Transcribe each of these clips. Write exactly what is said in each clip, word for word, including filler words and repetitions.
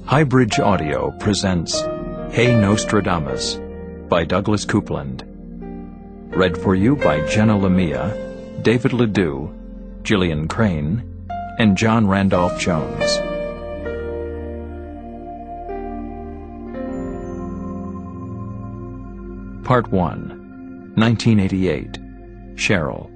Highbridge Audio presents Hey Nostradamus by Douglas Coupland. Read for you by Jenna Lamia, David Ledoux, Gillian Crane, and John Randolph Jones. Part one, nineteen eighty-eight. Cheryl.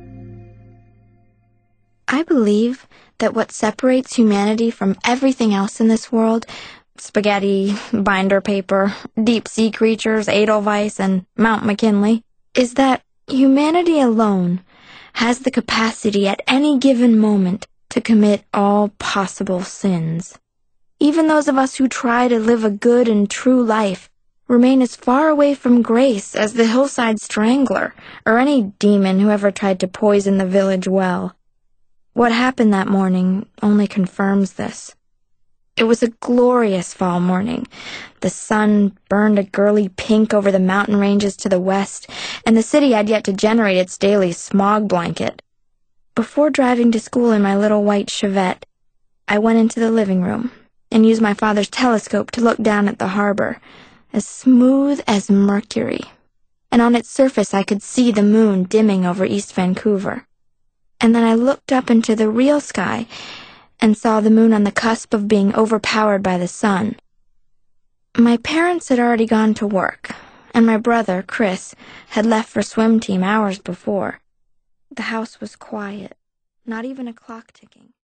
I believe that what separates humanity from everything else in this world, spaghetti, binder paper, deep-sea creatures, Edelweiss, and Mount McKinley, is that humanity alone has the capacity at any given moment to commit all possible sins. Even those of us who try to live a good and true life remain as far away from grace as the hillside strangler or any demon who ever tried to poison the village well. What happened that morning only confirms this. It was a glorious fall morning. The sun burned a girly pink over the mountain ranges to the west, and the city had yet to generate its daily smog blanket. Before driving to school in my little white Chevette, I went into the living room and used my father's telescope to look down at the harbor, as smooth as mercury, and on its surface I could see the moon dimming over East Vancouver. And then I looked up into the real sky and saw the moon on the cusp of being overpowered by the sun. My parents had already gone to work, and my brother, Chris, had left for swim team hours before. The house was quiet, not even a clock ticking.